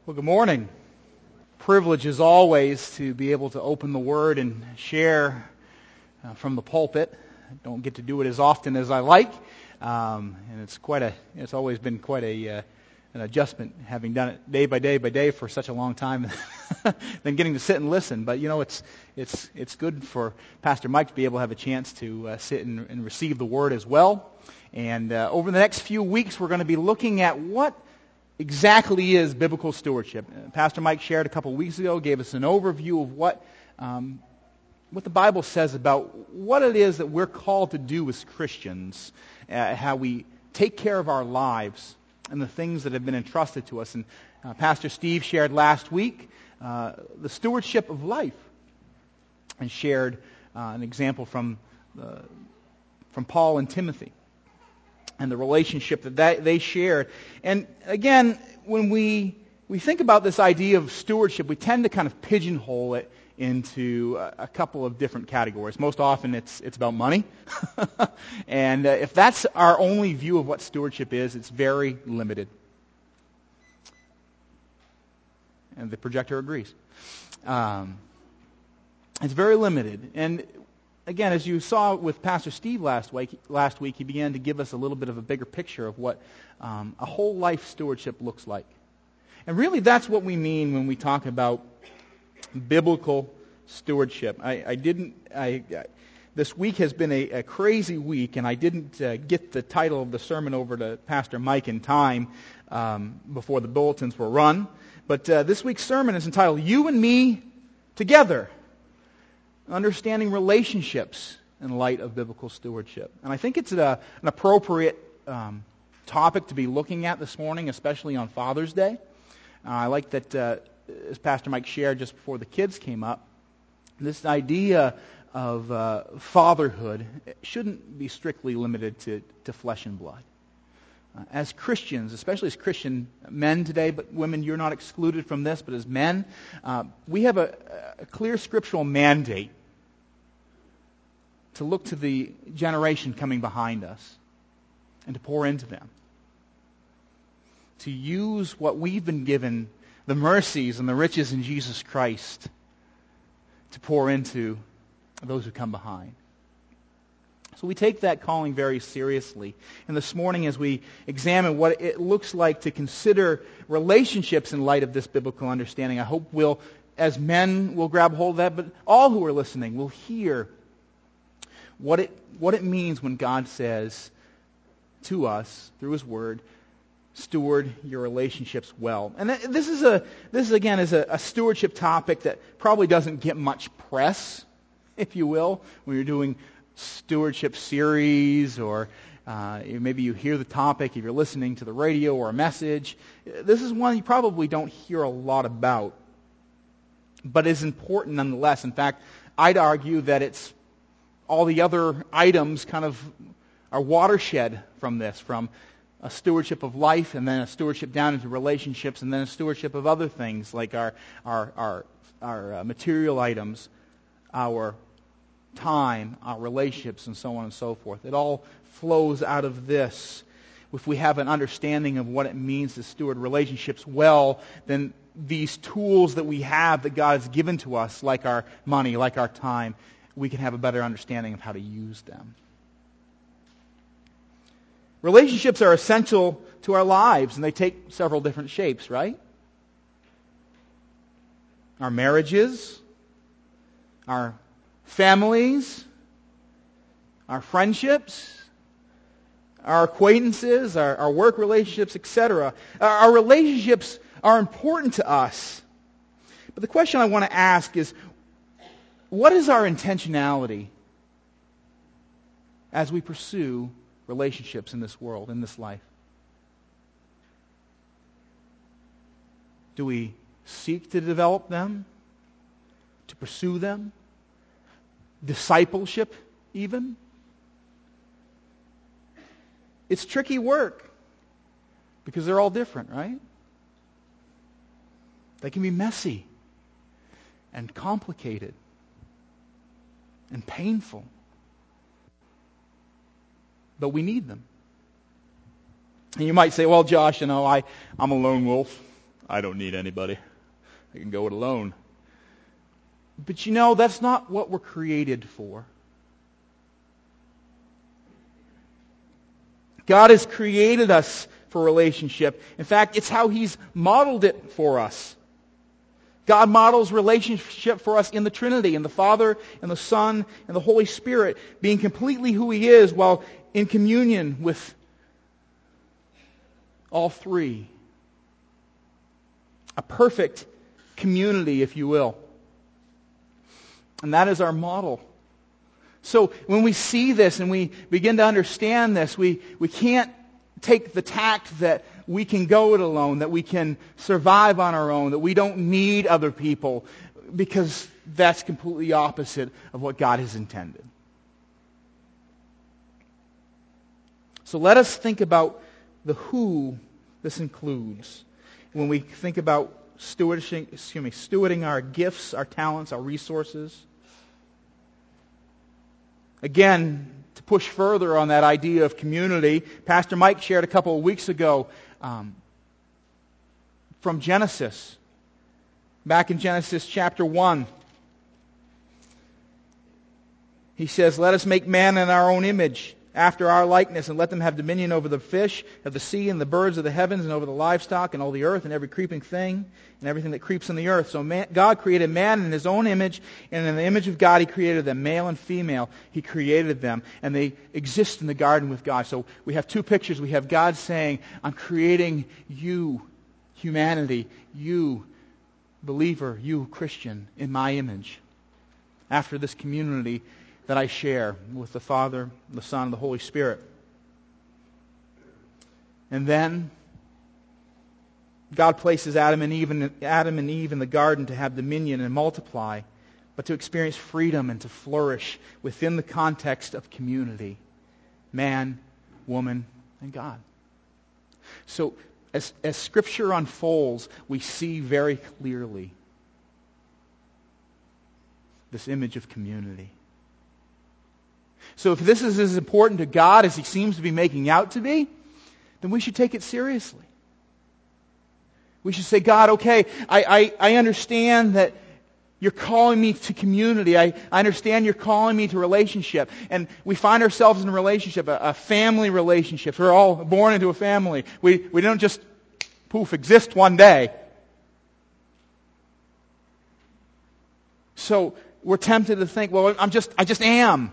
Well, good morning. Privilege as always to be able to open the Word and share from the pulpit. I don't get to do it as often as I like, and it's always been quite an adjustment having done it day by day for such a long time, than getting to sit and listen. But it's good for Pastor Mike to be able to have a chance to sit and receive the Word as well. And over the next few weeks, we're going to be looking at what exactly is biblical stewardship. Pastor Mike shared a couple weeks ago, gave us an overview of what the Bible says about what it is that we're called to do as Christians, how we take care of our lives and the things that have been entrusted to us. And Pastor Steve shared last week the stewardship of life, and shared an example from Paul and Timothy, and the relationship that they shared. And again, when we think about this idea of stewardship, we tend to kind of pigeonhole it into a couple of different categories. Most often it's about money. And if that's our only view of what stewardship is, it's very limited. And the projector agrees. It's very limited. And again, as you saw with Pastor Steve last week, he began to give us a little bit of a bigger picture of what a whole life stewardship looks like. And really that's what we mean when we talk about biblical stewardship. This week has been a crazy week, and I didn't get the title of the sermon over to Pastor Mike in time before the bulletins were run. But this week's sermon is entitled, You and Me Together. Understanding relationships in light of biblical stewardship. And I think it's an appropriate topic to be looking at this morning, especially on Father's Day. I like that, as Pastor Mike shared just before the kids came up, this idea of fatherhood shouldn't be strictly limited to flesh and blood. As Christians, especially as Christian men today, but women, you're not excluded from this, but as men, we have a clear scriptural mandate to look to the generation coming behind us and to pour into them. To use what we've been given, the mercies and the riches in Jesus Christ, to pour into those who come behind. So we take that calling very seriously. And this morning, as we examine what it looks like to consider relationships in light of this biblical understanding, I hope as men, we'll grab hold of that, but all who are listening will hear what it means when God says to us through His Word, steward your relationships well. And this is again a stewardship topic that probably doesn't get much press, if you will, when you're doing stewardship series, or maybe you hear the topic if you're listening to the radio or a message. This is one you probably don't hear a lot about, but is important nonetheless. In fact, I'd argue that it's all the other items kind of are watershed from this, from a stewardship of life, and then a stewardship down into relationships, and then a stewardship of other things like our material items, our time, our relationships, and so on and so forth. It all flows out of this. If we have an understanding of what it means to steward relationships well, then these tools that we have that God has given to us, like our money, like our time, we can have a better understanding of how to use them. Relationships are essential to our lives, and they take several different shapes, right? Our marriages, our families, our friendships, our acquaintances, our work relationships, etc. Our relationships are important to us. But the question I want to ask is, what is our intentionality as we pursue relationships in this world, in this life? Do we seek to develop them, to pursue them? Discipleship, even? It's tricky work because they're all different, right? They can be messy and complicated and painful. But we need them. And you might say, well, Josh, I'm a lone wolf. I don't need anybody. I can go it alone. But you know, that's not what we're created for. God has created us for relationship. In fact, it's how He's modeled it for us. God models relationship for us in the Trinity, in the Father, and the Son, and the Holy Spirit, being completely who He is while in communion with all three. A perfect community, if you will. And that is our model. So when we see this and we begin to understand this, we can't take the tact that we can go it alone, that we can survive on our own, that we don't need other people, because that's completely opposite of what God has intended. So let us think about the who this includes when we think about stewarding our gifts, our talents, our resources. Again, to push further on that idea of community, Pastor Mike shared a couple of weeks ago from Genesis. Back in Genesis chapter 1, he says, "Let us make man in our own image, after our likeness, and let them have dominion over the fish of the sea and the birds of the heavens and over the livestock and all the earth and every creeping thing and everything that creeps on the earth." So God created man in His own image, and in the image of God He created them, male and female. He created them, and they exist in the garden with God. So we have two pictures. We have God saying, "I'm creating you, humanity, you, believer, you, Christian, in my image, after this community that I share with the Father, the Son, and the Holy Spirit." And then God places Adam and Eve in the garden to have dominion and multiply, but to experience freedom and to flourish within the context of community. Man, woman, and God. So as Scripture unfolds, we see very clearly this image of community. So if this is as important to God as He seems to be making out to be, then we should take it seriously. We should say, "God, okay, I understand that You're calling me to community. I understand You're calling me to relationship." And we find ourselves in a relationship, a family relationship. We're all born into a family. We don't just, poof, exist one day. So we're tempted to think, well, I just am.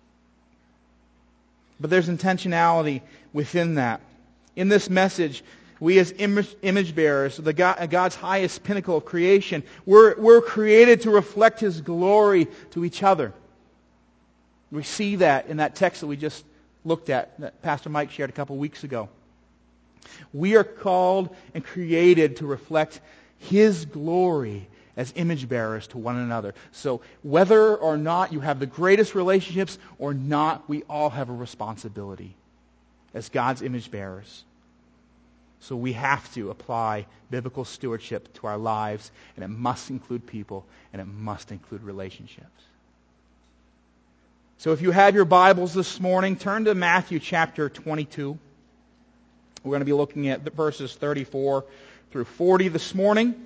But there's intentionality within that. In this message, we as image bearers, God's highest pinnacle of creation, we're created to reflect His glory to each other. We see that in that text that we just looked at, that Pastor Mike shared a couple weeks ago. We are called and created to reflect His glory as image bearers to one another. So whether or not you have the greatest relationships or not, we all have a responsibility as God's image bearers. So we have to apply biblical stewardship to our lives, and it must include people, and it must include relationships. So if you have your Bibles this morning, turn to Matthew chapter 22. We're going to be looking at the verses 34 through 40 this morning.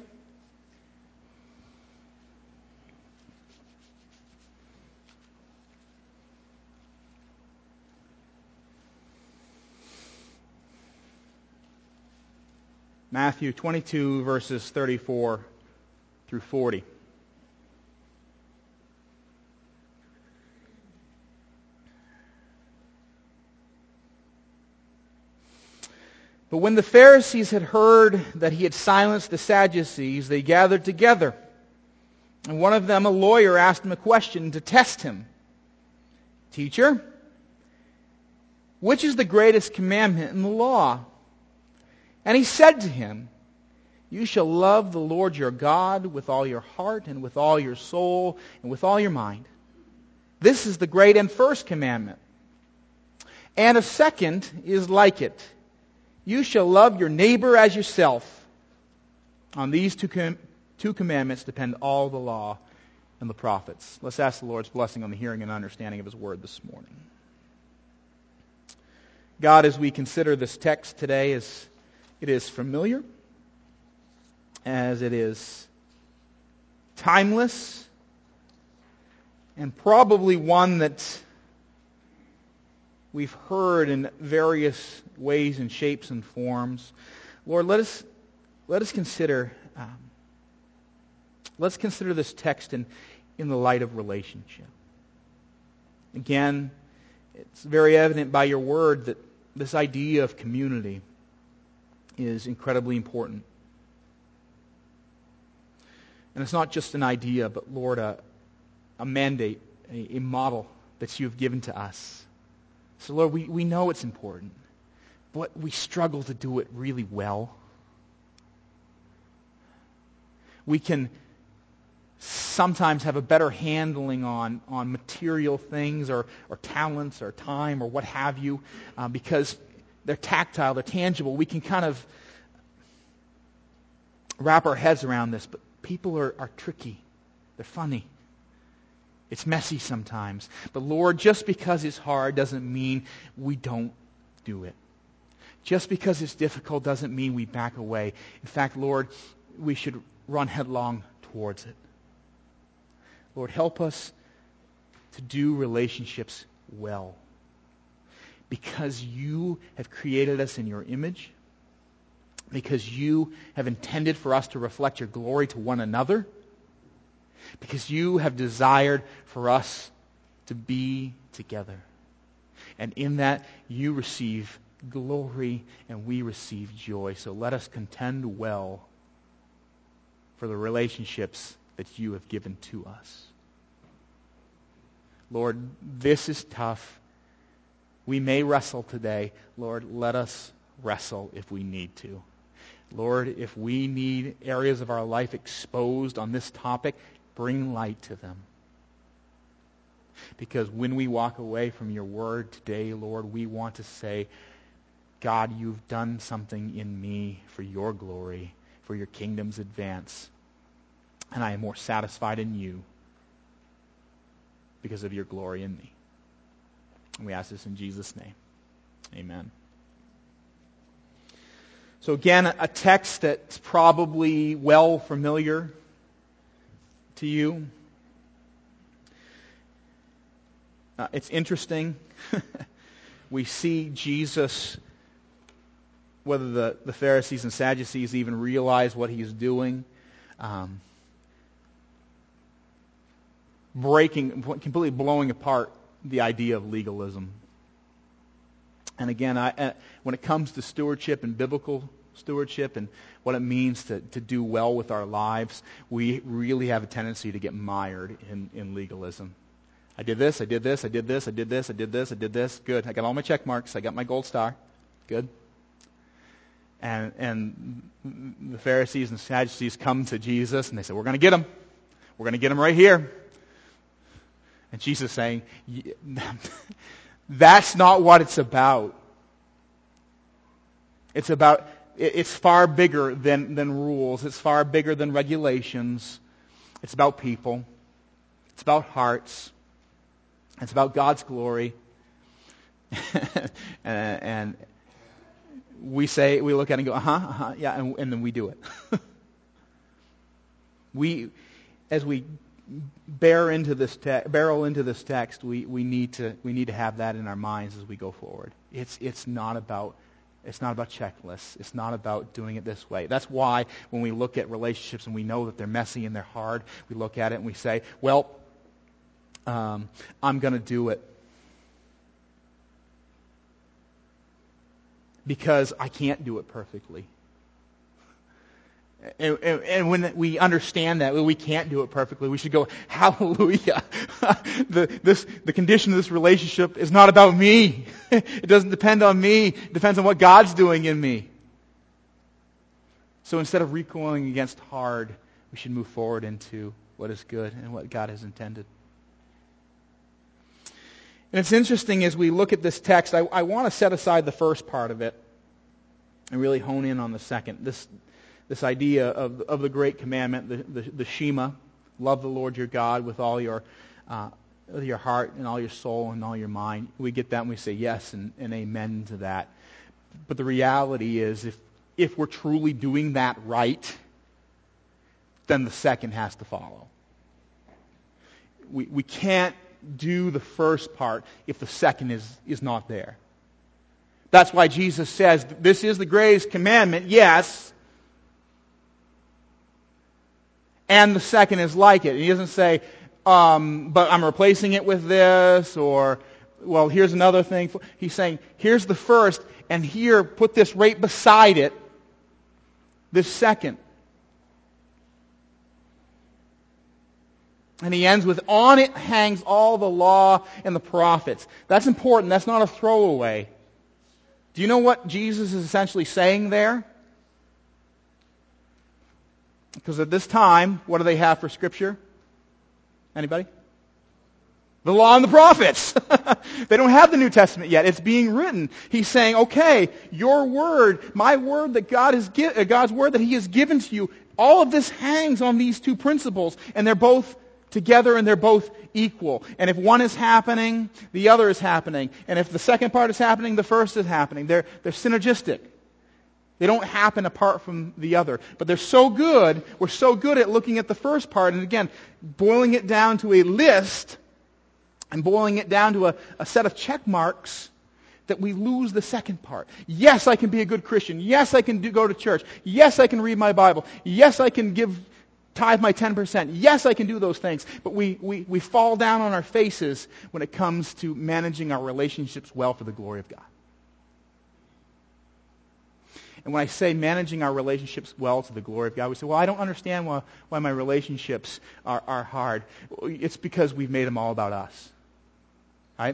Matthew 22, verses 34 through 40. But when the Pharisees had heard that He had silenced the Sadducees, they gathered together. And one of them, a lawyer, asked Him a question to test Him. "Teacher, which is the greatest commandment in the law?" And He said to him, "You shall love the Lord your God with all your heart and with all your soul and with all your mind. This is the great and first commandment. And a second is like it. You shall love your neighbor as yourself. On these two commandments depend all the law and the prophets." Let's ask the Lord's blessing on the hearing and understanding of His word this morning. God, as we consider this text today, it is familiar. as it is timeless and probably one that we've heard in various ways and shapes and forms. Lord, let us consider let's consider this text in the light of relationship. Again, it's very evident by your word that this idea of community is incredibly important. And it's not just an idea, but Lord, a mandate, a model that you've given to us. So Lord, we know it's important, but we struggle to do it really well. We can sometimes have a better handling on material things or talents or time or what have you, because they're tactile, they're tangible. We can kind of wrap our heads around this, but people are tricky. They're funny. It's messy sometimes. But Lord, just because it's hard doesn't mean we don't do it. Just because it's difficult doesn't mean we back away. In fact, Lord, we should run headlong towards it. Lord, help us to do relationships well. Because you have created us in your image. Because you have intended for us to reflect your glory to one another. Because you have desired for us to be together. And in that, you receive glory and we receive joy. So let us contend well for the relationships that you have given to us. Lord, this is tough. We may wrestle today. Lord, let us wrestle if we need to. Lord, if we need areas of our life exposed on this topic, bring light to them. Because when we walk away from your word today, Lord, we want to say, God, you've done something in me for your glory, for your kingdom's advance. And I am more satisfied in you because of your glory in me. And we ask this in Jesus' name. Amen. So again, a text that's probably well familiar to you. It's interesting. We see Jesus, whether the Pharisees and Sadducees even realize what he's doing, completely blowing apart the idea of legalism. And again, when it comes to stewardship and biblical stewardship and what it means to do well with our lives, we really have a tendency to get mired in legalism. I did this, I did this, I did this, I did this, I did this, I did this. Good. I got all my check marks. I got my gold star. Good. And the Pharisees and Sadducees come to Jesus and they say, we're going to get him. We're going to get him right here. And Jesus is saying, that's not what it's about. It's far bigger than rules. It's far bigger than regulations. It's about people. It's about hearts. It's about God's glory. And we look at it and go, yeah, and then we do it. As we barrel into this text, we need to have that in our minds as we go forward. It's not about checklists. It's not about doing it this way. That's why when we look at relationships and we know that they're messy and they're hard, we look at it and we say, well, I'm going to do it because I can't do it perfectly. And when we understand that we can't do it perfectly, we should go, hallelujah. The condition of this relationship is not about me. It doesn't depend on me. It depends on what God's doing in me. So instead of recoiling against hard, we should move forward into what is good and what God has intended. And it's interesting as we look at this text, I want to set aside the first part of it and really hone in on the second. This idea of the great commandment, the Shema, love the Lord your God with all your heart and all your soul and all your mind. We get that and we say yes and amen to that. But the reality is if we're truly doing that right, then the second has to follow. We can't do the first part if the second is not there. That's why Jesus says, this is the greatest commandment, yes, and the second is like it. He doesn't say, but I'm replacing it with this, or, well, here's another thing. He's saying, here's the first, and here, put this right beside it, this second. And he ends with, on it hangs all the law and the prophets. That's important. That's not a throwaway. Do you know what Jesus is essentially saying there? Because at this time, what do they have for Scripture? Anybody? The law and the prophets. They don't have the New Testament yet. It's being written. He's saying, okay, your word, my word that God's word that He has given to you, all of this hangs on these two principles, and they're both together and they're both equal. And if one is happening, the other is happening. And if the second part is happening, the first is happening. They're synergistic. They don't happen apart from the other. But they're so good, we're so good at looking at the first part, and again, boiling it down to a list, and boiling it down to a set of check marks, that we lose the second part. Yes, I can be a good Christian. Yes, I can go to church. Yes, I can read my Bible. Yes, I can tithe my 10%. Yes, I can do those things. But we fall down on our faces when it comes to managing our relationships well for the glory of God. And when I say managing our relationships well to the glory of God, we say, well, I don't understand why my relationships are hard. It's because we've made them all about us. Right?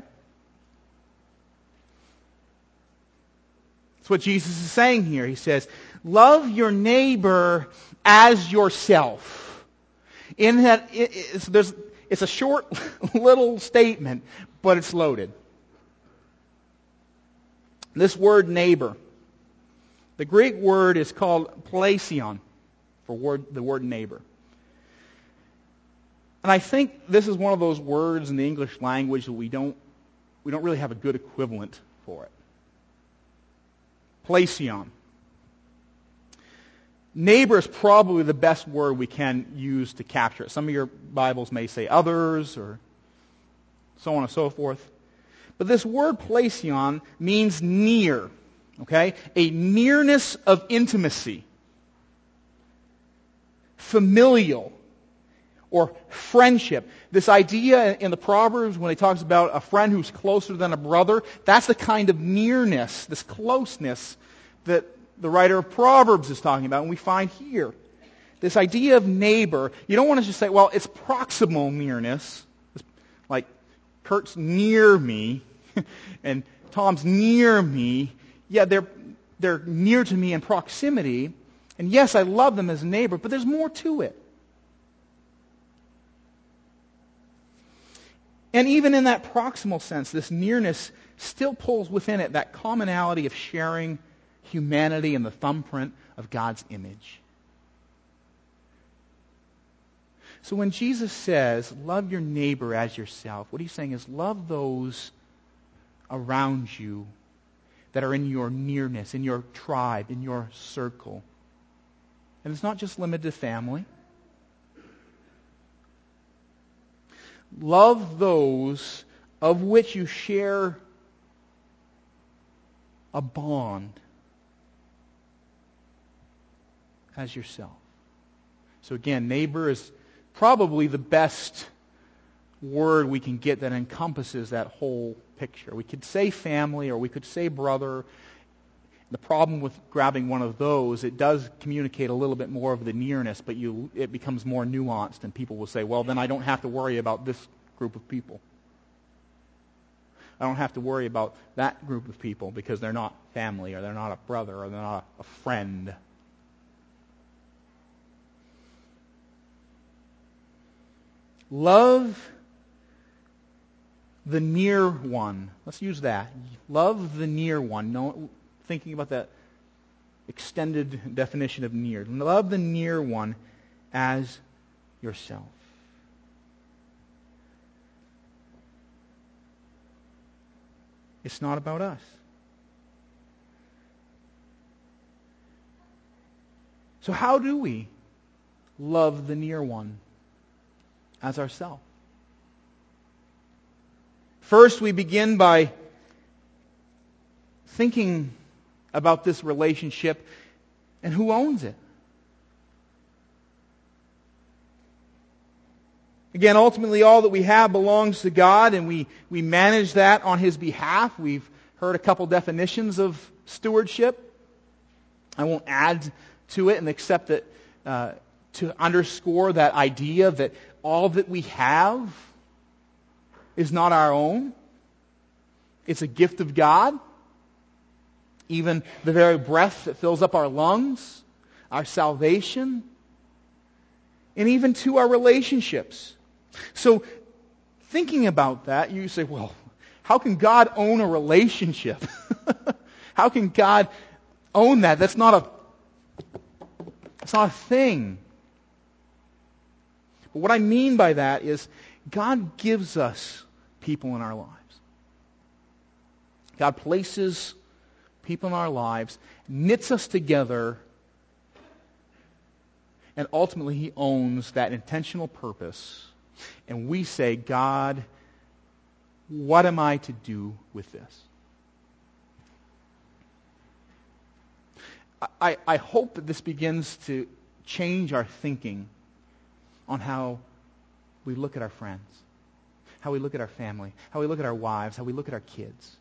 That's what Jesus is saying here. He says, love your neighbor as yourself. In that, it's a short little statement, but it's loaded. This word neighbor, the Greek word is called plesion for the word neighbor. And I think this is one of those words in the English language that we don't really have a good equivalent for it. Plesion. Neighbor is probably the best word we can use to capture it. Some of your Bibles may say others, or so on and so forth. But this word plesion means near. Okay? A nearness of intimacy. Familial. Or friendship. This idea in the Proverbs when he talks about a friend who's closer than a brother, that's the kind of nearness, this closeness that the writer of Proverbs is talking about, and we find here. This idea of neighbor, you don't want to just say, well, it's proximal nearness. Like, Kurt's near me, and Tom's near me. Yeah, they're near to me in proximity, and yes, I love them as a neighbor, but there's more to it. And even in that proximal sense, this nearness still pulls within it that commonality of sharing humanity and the thumbprint of God's image. So when Jesus says, love your neighbor as yourself, what he's saying is love those around you that are in your nearness, in your tribe, in your circle. And it's not just limited to family. Love those of which you share a bond as yourself. So again, neighbor is probably the best word we can get that encompasses that whole picture. We could say family or we could say brother. The problem with grabbing one of those, it does communicate a little bit more of the nearness, but it becomes more nuanced, and people will say, well, then I don't have to worry about this group of people. I don't have to worry about that group of people because they're not family, or they're not a brother, or they're not a friend. Love the near one. Let's use that. Love the near one. No, thinking about that extended definition of near. Love the near one as yourself. It's not about us. So how do we love the near one as ourselves. First, we begin by thinking about this relationship and who owns it. Again, ultimately, all that we have belongs to God, and we manage that on His behalf. We've heard a couple definitions of stewardship. I won't add to it, and except that to underscore that idea that all that we have is not our own. It's a gift of God. Even the very breath that fills up our lungs, our salvation, and even to our relationships. So, thinking about that, you say, well, how can God own a relationship? How can God own that? That's not a thing. But what I mean by that is God gives us people in our lives. God places people in our lives, knits us together, and ultimately He owns that intentional purpose. And we say, God, what am I to do with this? I hope that this begins to change our thinking on how we look at our friends, how we look at our family, how we look at our wives, how we look at our kids.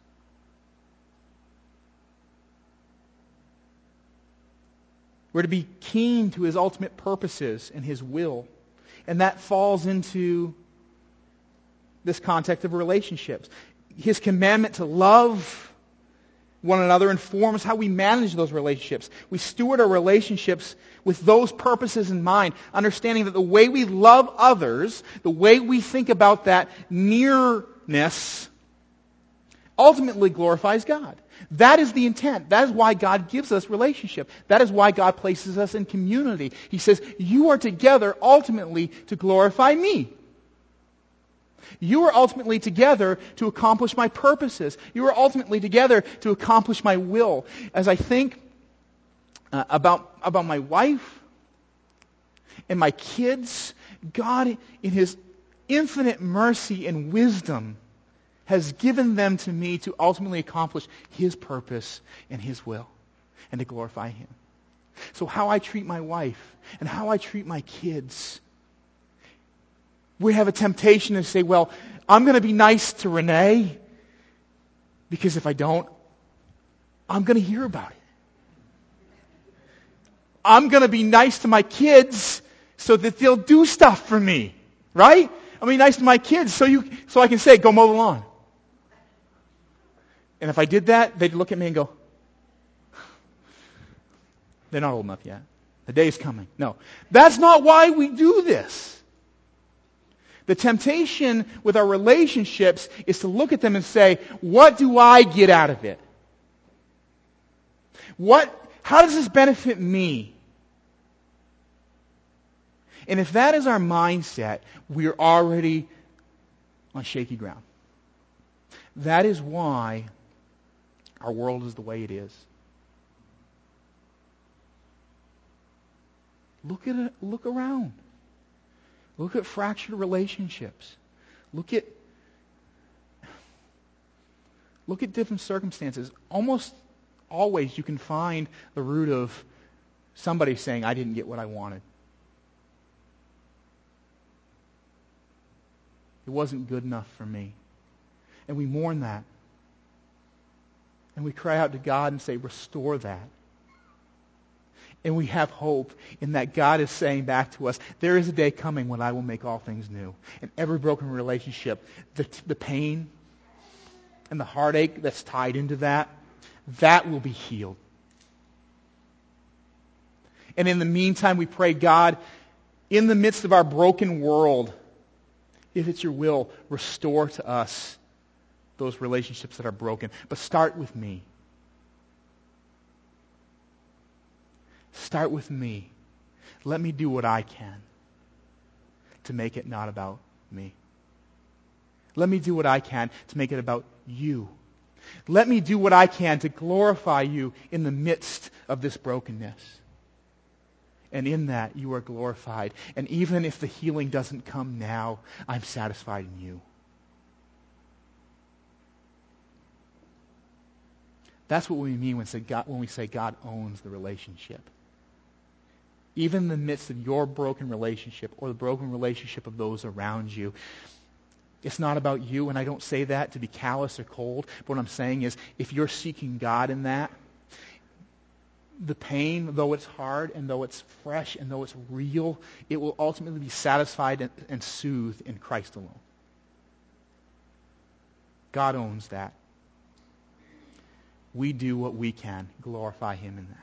We're to be keen to His ultimate purposes and His will. And that falls into this context of relationships. His commandment to love one another informs how we manage those relationships. We steward our relationships with those purposes in mind, understanding that the way we love others, the way we think about that nearness, ultimately glorifies God. That is the intent. That is why God gives us relationship. That is why God places us in community. He says, you are together ultimately to glorify me. You are ultimately together to accomplish my purposes. You are ultimately together to accomplish my will. As I think about my wife and my kids, God, in His infinite mercy and wisdom, has given them to me to ultimately accomplish His purpose and His will and to glorify Him. So how I treat my wife and how I treat my kids, we have a temptation to say, well, I'm going to be nice to Renee because if I don't, I'm going to hear about it. I'm going to be nice to my kids so that they'll do stuff for me, right? I'm going to be nice to my kids so I can say, go mow the lawn. And if I did that, they'd look at me and go, they're not old enough yet. The day's coming. No. That's not why we do this. The temptation with our relationships is to look at them and say, what do I get out of it? How does this benefit me? And if that is our mindset, we're already on shaky ground. That is why our world is the way it is. Look at it, look around. Look at fractured relationships. Look at different circumstances. Almost always you can find the root of somebody saying, I didn't get what I wanted. It wasn't good enough for me. And we mourn that. And we cry out to God and say, restore that. And we have hope in that God is saying back to us, there is a day coming when I will make all things new. And every broken relationship, the pain and the heartache that's tied into that will be healed. And in the meantime, we pray, God, in the midst of our broken world, if it's your will, restore to us those relationships that are broken. But start with me. Start with me. Let me do what I can to make it not about me. Let me do what I can to make it about you. Let me do what I can to glorify you in the midst of this brokenness. And in that, you are glorified. And even if the healing doesn't come now, I'm satisfied in you. That's what we mean when we say God owns the relationship. Even in the midst of your broken relationship or the broken relationship of those around you, it's not about you, and I don't say that to be callous or cold, but what I'm saying is if you're seeking God in that, the pain, though it's hard and though it's fresh and though it's real, it will ultimately be satisfied and soothed in Christ alone. God owns that. We do what we can, glorify Him in that.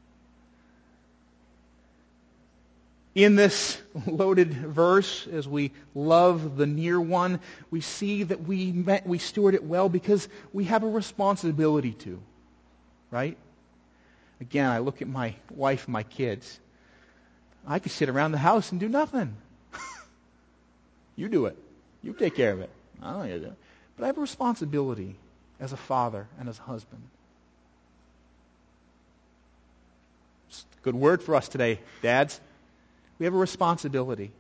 In this loaded verse, as we love the near one, we see that we steward it well because we have a responsibility to, right? Again, I look at my wife and my kids. I could sit around the house and do nothing. You do it. You take care of it. I don't know how to do it. But I have a responsibility as a father and as a husband. It's a good word for us today, dads. We have a responsibility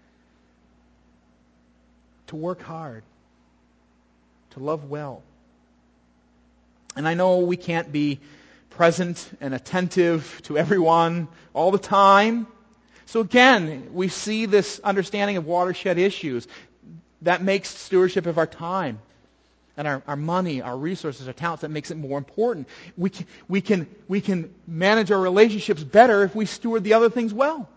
to work hard, to love well. And I know we can't be present and attentive to everyone all the time. So again, we see this understanding of watershed issues. That makes stewardship of our time and our money, our resources, our talents, that makes it more important. We can manage our relationships better if we steward the other things well.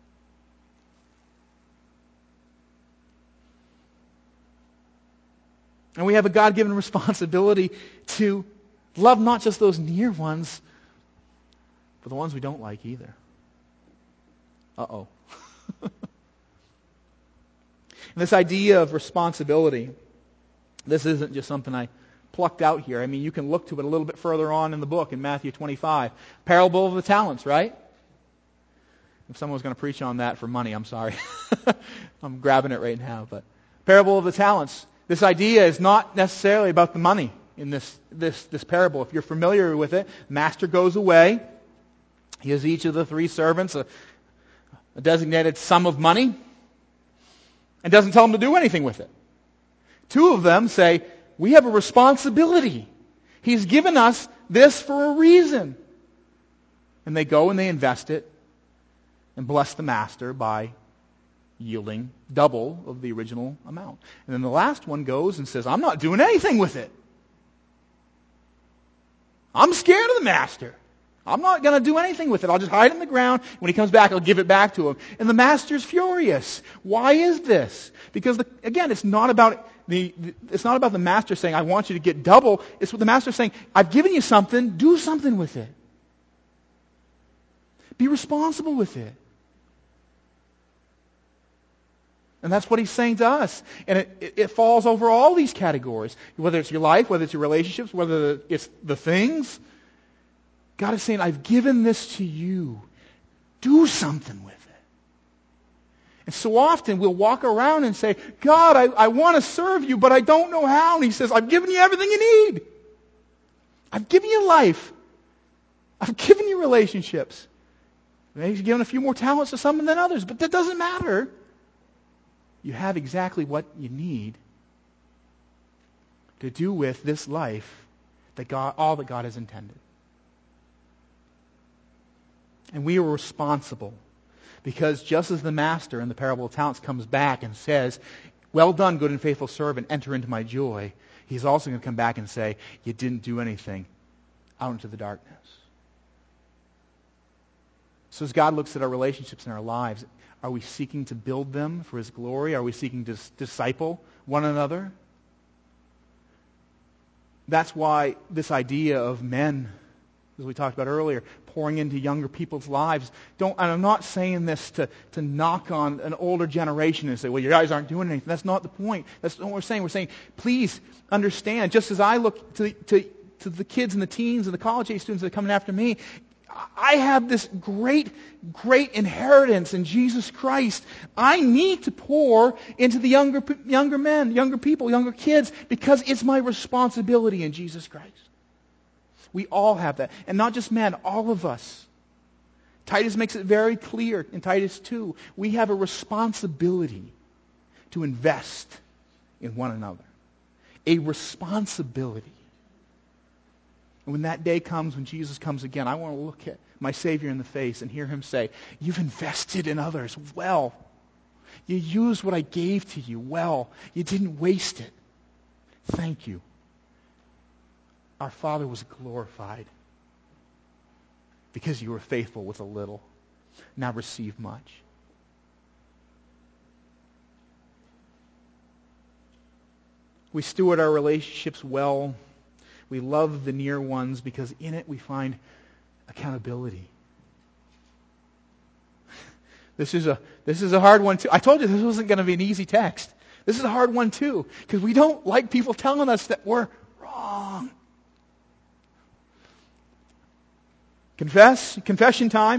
And we have a God-given responsibility to love not just those near ones, but the ones we don't like either. Uh-oh. And this idea of responsibility, this isn't just something I plucked out here. I mean, you can look to it a little bit further on in the book in Matthew 25. Parable of the talents, right? If someone was going to preach on that for money, I'm sorry. I'm grabbing it right now. But parable of the talents. This idea is not necessarily about the money in this parable. If you're familiar with it, master goes away. He gives each of the three servants a designated sum of money and doesn't tell them to do anything with it. Two of them say, we have a responsibility. He's given us this for a reason. And they go and they invest it and bless the master by yielding double of the original amount. And then the last one goes and says, I'm not doing anything with it. I'm scared of the master. I'm not going to do anything with it. I'll just hide it in the ground. When he comes back, I'll give it back to him. And the master's furious. Why is this? Because, again, it's not about the master saying, I want you to get double. It's what the master saying, I've given you something, do something with it. Be responsible with it. And that's what he's saying to us. And it falls over all these categories. Whether it's your life, whether it's your relationships, whether it's the things. God is saying, I've given this to you. Do something with it. And so often we'll walk around and say, God, I want to serve you, but I don't know how. And he says, I've given you everything you need. I've given you life. I've given you relationships. Maybe he's given a few more talents to some than others, but that doesn't matter. You have exactly what you need to do with this life all that God has intended. And we are responsible because just as the master in the parable of talents comes back and says, well done, good and faithful servant, enter into my joy, he's also going to come back and say, you didn't do anything, out into the darkness. So as God looks at our relationships in our lives, are we seeking to build them for His glory? Are we seeking to disciple one another? That's why this idea of men, as we talked about earlier, pouring into younger people's lives. And I'm not saying this to knock on an older generation and say, well, you guys aren't doing anything. That's not the point. That's not what we're saying. We're saying, please understand, just as I look to the kids and the teens and the college-age students that are coming after me, I have this great, great inheritance in Jesus Christ. I need to pour into the younger men, younger people, younger kids, because it's my responsibility in Jesus Christ. We all have that. And not just men, all of us. Titus makes it very clear in Titus 2. We have a responsibility to invest in one another. A responsibility. And when that day comes, when Jesus comes again, I want to look at my Savior in the face and hear him say, you've invested in others well. You used what I gave to you well. You didn't waste it. Thank you. Our Father was glorified because you were faithful with a little. Now receive much. We steward our relationships well. We love the near ones because in it we find accountability. This is a hard one too. I told you this wasn't going to be an easy text. This is a hard one too because we don't like people telling us that we're wrong. Confession time.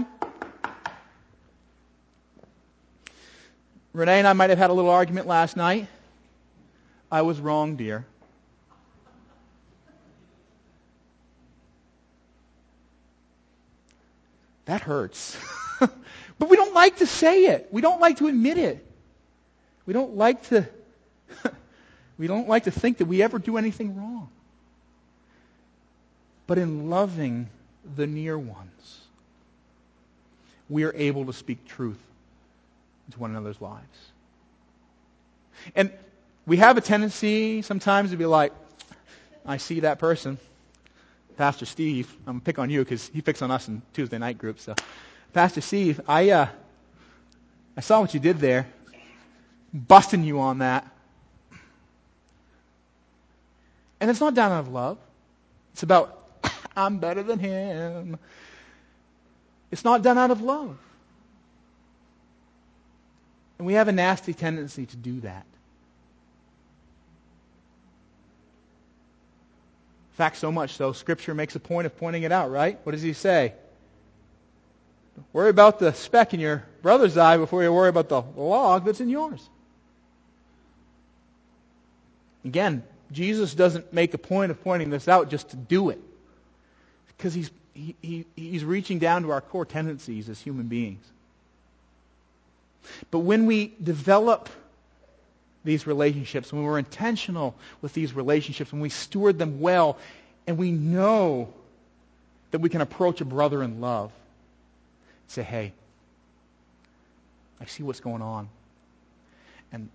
Renee and I might have had a little argument last night. I was wrong, dear. That hurts. But we don't like to say it. We don't like to admit it. We don't like to think that we ever do anything wrong. But in loving the near ones, we are able to speak truth into one another's lives. And we have a tendency sometimes to be like, I see that person, Pastor Steve. I'm going to pick on you because he picks on us in Tuesday night groups. So, Pastor Steve, I saw what you did there. Busting you on that. And it's not done out of love. It's about, I'm better than him. It's not done out of love. And we have a nasty tendency to do that. In fact, so much so, Scripture makes a point of pointing it out, right? What does he say? Worry about the speck in your brother's eye before you worry about the log that's in yours. Again, Jesus doesn't make a point of pointing this out just to do it. Because he's reaching down to our core tendencies as human beings. But when we develop these relationships, when we're intentional with these relationships, when we steward them well, and we know that we can approach a brother in love, say, hey, I see what's going on. And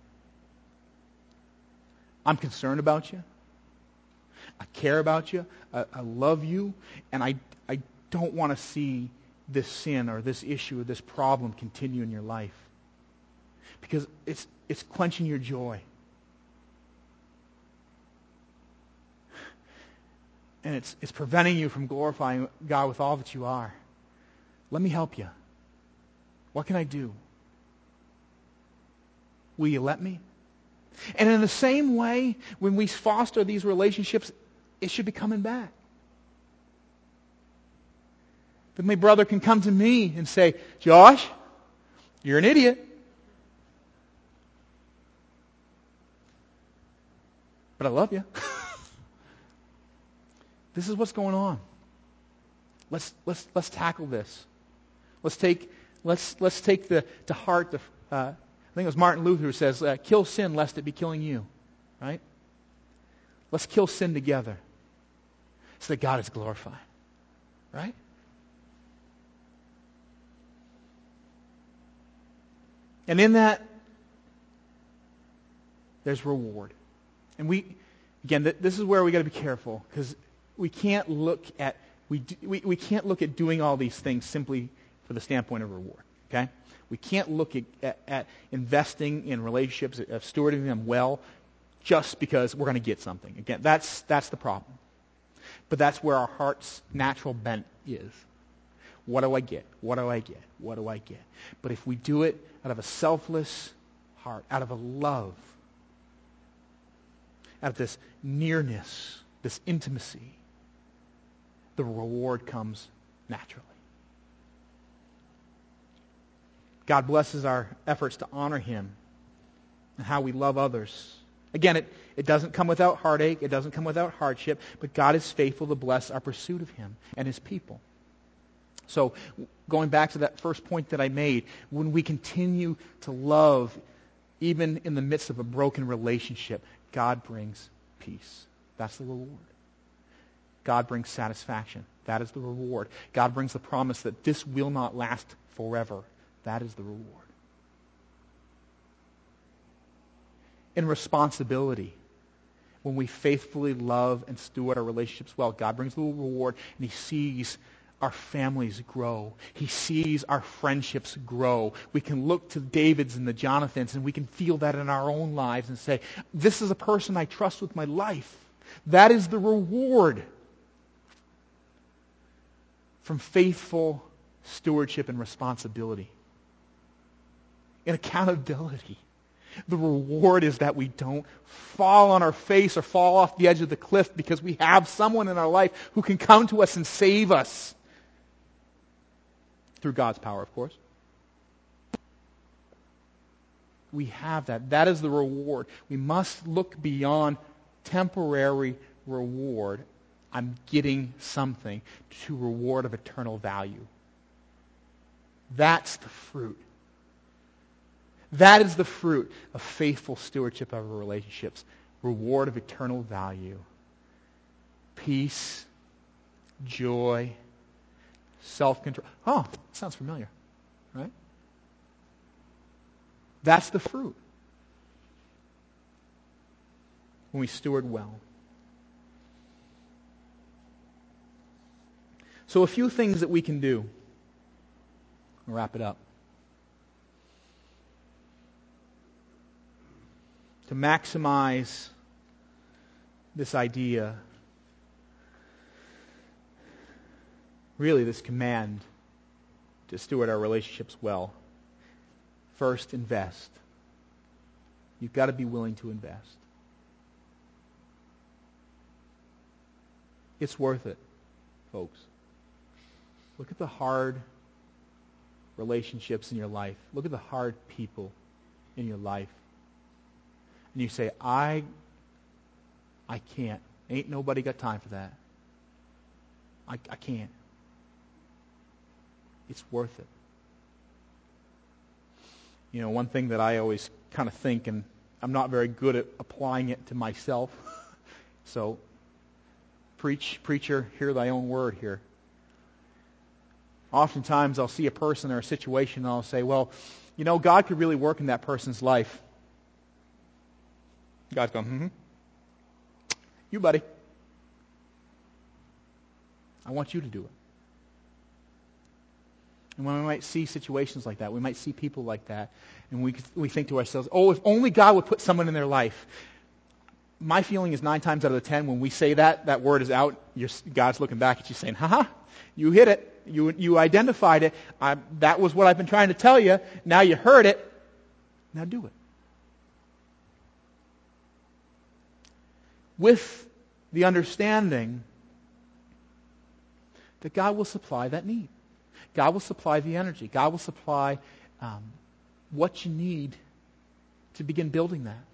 I'm concerned about you. I care about you. I love you. And I don't want to see this sin or this issue or this problem continue in your life. Because it's quenching your joy. And it's preventing you from glorifying God with all that you are. Let me help you. What can I do? Will you let me? And in the same way, when we foster these relationships, it should be coming back. That my brother can come to me and say, Josh, you're an idiot. But I love you. This is what's going on. Let's tackle this. Let's take to heart I think it was Martin Luther who says, kill sin lest it be killing you. Right? Let's kill sin together so that God is glorified. Right? And in that, there's reward. And this is where we got to be careful, because we can't look at doing all these things simply for the standpoint of reward. Okay? We can't look at investing in relationships, of stewarding them well, just because we're going to get something. Again, that's the problem. But that's where our heart's natural bent is. What do I get? What do I get? What do I get? But if we do it out of a selfless heart, out of a love, out of this nearness, this intimacy, the reward comes naturally. God blesses our efforts to honor Him and how we love others. Again, it doesn't come without heartache. It doesn't come without hardship. But God is faithful to bless our pursuit of Him and His people. So going back to that first point that I made, when we continue to love, even in the midst of a broken relationship, God brings peace. That's the reward. God brings satisfaction. That is the reward. God brings the promise that this will not last forever. That is the reward. In responsibility, when we faithfully love and steward our relationships well, God brings the reward, and He sees our families grow. He sees our friendships grow. We can look to Davids and the Jonathans, and we can feel that in our own lives and say, this is a person I trust with my life. That is the reward from faithful stewardship and responsibility. And accountability. The reward is that we don't fall on our face or fall off the edge of the cliff because we have someone in our life who can come to us and save us. Through God's power, of course. We have that. That is the reward. We must look beyond temporary reward. I'm getting something, to reward of eternal value. That's the fruit. That is the fruit of faithful stewardship of our relationships. Reward of eternal value. Peace, joy, self-control. Oh, sounds familiar, right? That's the fruit. When we steward well. So a few things that we can do. I'll wrap it up. To maximize this idea, really this command to steward our relationships well. First, invest. You've got to be willing to invest. It's worth it, folks. Look at the hard relationships in your life. Look at the hard people in your life. And you say, I can't. Ain't nobody got time for that. I can't. It's worth it. You know, one thing that I always kind of think, and I'm not very good at applying it to myself, so preacher, hear thy own word here. Oftentimes I'll see a person or a situation and I'll say, well, you know, God could really work in that person's life. God's going, You, buddy. I want you to do it. And when we might see situations like that, we might see people like that, and we think to ourselves, oh, if only God would put someone in their life. My feeling is 9 times out of 10, when we say that word is out, God's looking back at you saying, you hit it. You identified it. That was what I've been trying to tell you. Now you heard it. Now do it. With the understanding that God will supply that need. God will supply the energy. God will supply what you need to begin building that.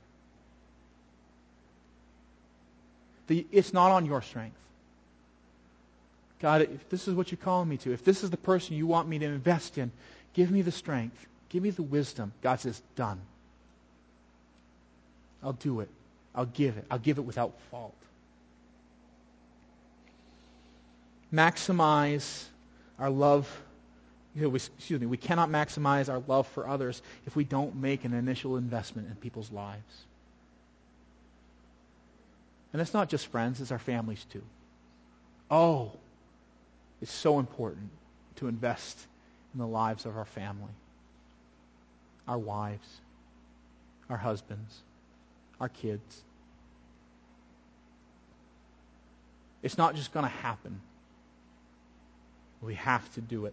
It's not on your strength. God, if this is what you're calling me to, if this is the person you want me to invest in, give me the strength. Give me the wisdom. God says, done. I'll do it. I'll give it. I'll give it without fault. Maximize our love. We cannot maximize our love for others if we don't make an initial investment in people's lives. And it's not just friends, it's our families too. Oh, it's so important to invest in the lives of our family, our wives, our husbands, our kids. It's not just going to happen. We have to do it.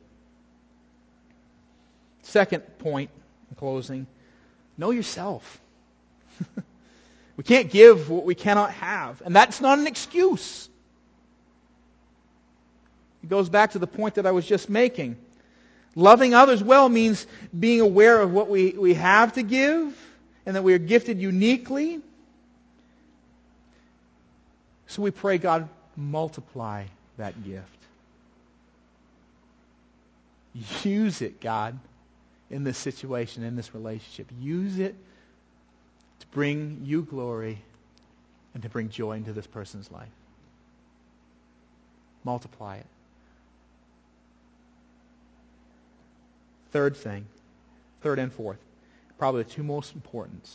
Second point, in closing, know yourself. We can't give what we cannot have, and that's not an excuse. It goes back to the point that I was just making. Loving others well means being aware of what we have to give and that we are gifted uniquely. So we pray, God, multiply that gift. Use it, God, in this situation, in this relationship. Use it to bring you glory and to bring joy into this person's life. Multiply it. Third and fourth, probably the two most important.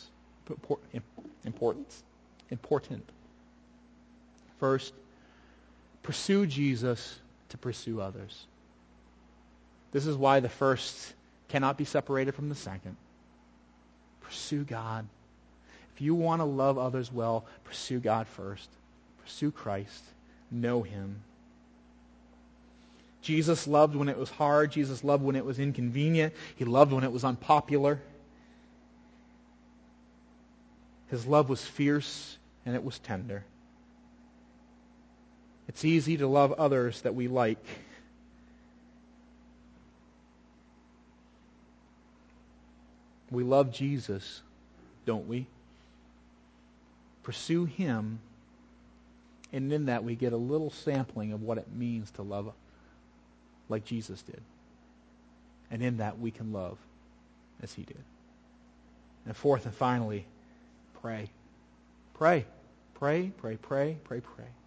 First, pursue Jesus to pursue others. This is why the first cannot be separated from the second. Pursue God. If you want to love others well, pursue God first. Pursue Christ. Know Him. Jesus loved when it was hard. Jesus loved when it was inconvenient. He loved when it was unpopular. His love was fierce and it was tender. It's easy to love others that we like. We love Jesus, don't we? Pursue Him, and in that we get a little sampling of what it means to love like Jesus did. And in that we can love as He did. And fourth and finally, pray. Pray. Pray, pray, pray, pray, pray.